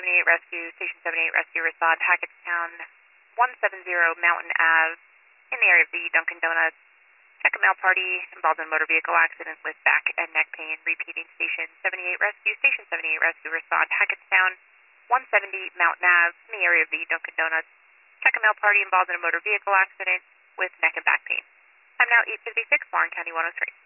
78 Rescue, Station 78 Rescue, respond Hackettstown, 170 Mountain Ave, in the area of the Dunkin' Donuts. Check a male party involved in a motor vehicle accident with back and neck pain. Repeating, Station 78 Rescue, Station 78 Rescue, respond Hackettstown, 170 Mountain Ave, in the area of the Dunkin' Donuts. Check a male party involved in a motor vehicle accident with neck and back pain. I'm now 856, Warren County 103.